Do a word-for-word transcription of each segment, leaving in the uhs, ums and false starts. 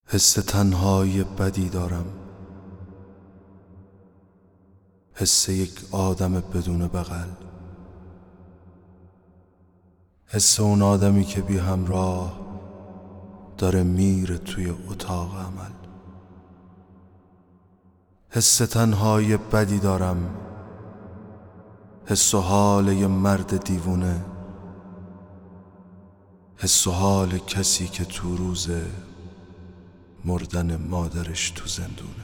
حس تنهایی بدی دارم، حس یک آدم بدون بغل، حس اون آدمی که بی همراه داره میره توی اتاق عمل. حس تنهایی بدی دارم، حس و حال یه مرد دیوونه، حس و حال کسی که تو روز مردن مادرش تو زندونه.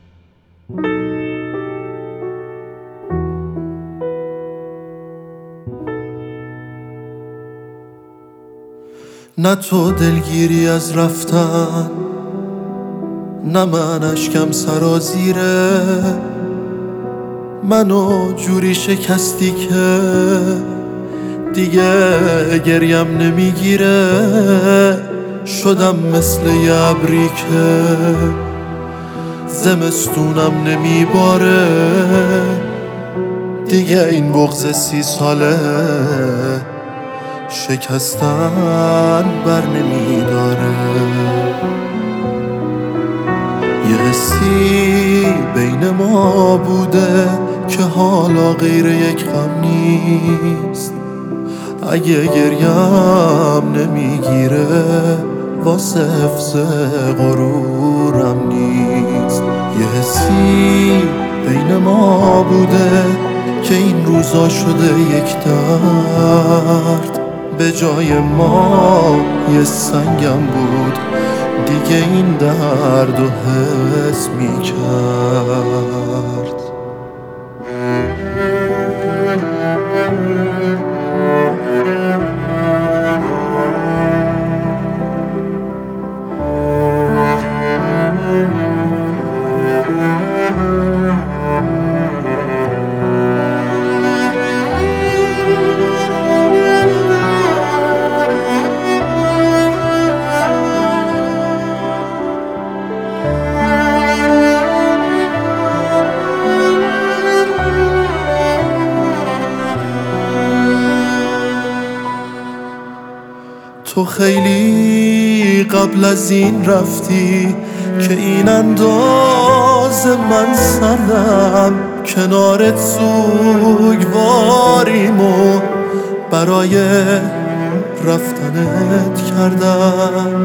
نه تو دلگیری از رفتن، نه من اشکم سرازیره، منو جوری شکستی که دیگه گریم نمیگیره. شدم مثل یه ابری که زمستونم نمیباره، دیگه این بغض سی ساله شکستن بر نمیداره. یه حسی بین ما بوده که حالا غیر یک غم نیست. اگه گریم نمیگیره واسه حفظ غرورم نیست. یه حسی بین ما بوده که این روزا شده یک درد، به جای ما یه سنگم بود دیگه این درد و حس میکرد. تو خیلی قبل از این رفتی که این انداز من سردم، کنارت سوگواریم و برای رفتنت کردم.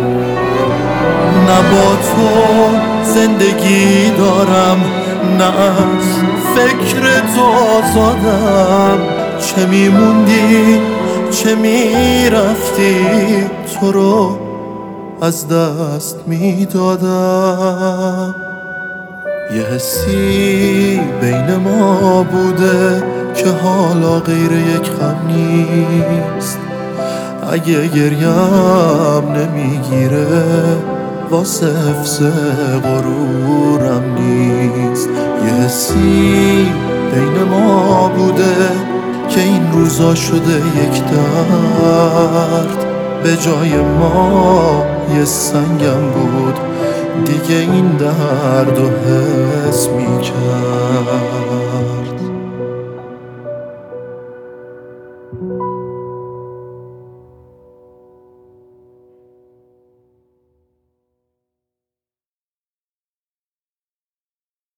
نه با تو زندگی دارم، نه از فکر تو آزادم. چه میموندی چه میرفتی، تو رو از دست میدادم. یه حسی بین ما بوده که حالا غیر یک غم نیست. اگه گریم نمیگیره واسه حفظ غرورم نیست. یه حسی بین ما بوده که این روزا شده یک درد، به جای ما یه سنگم بود دیگه این درد و حس میکرد.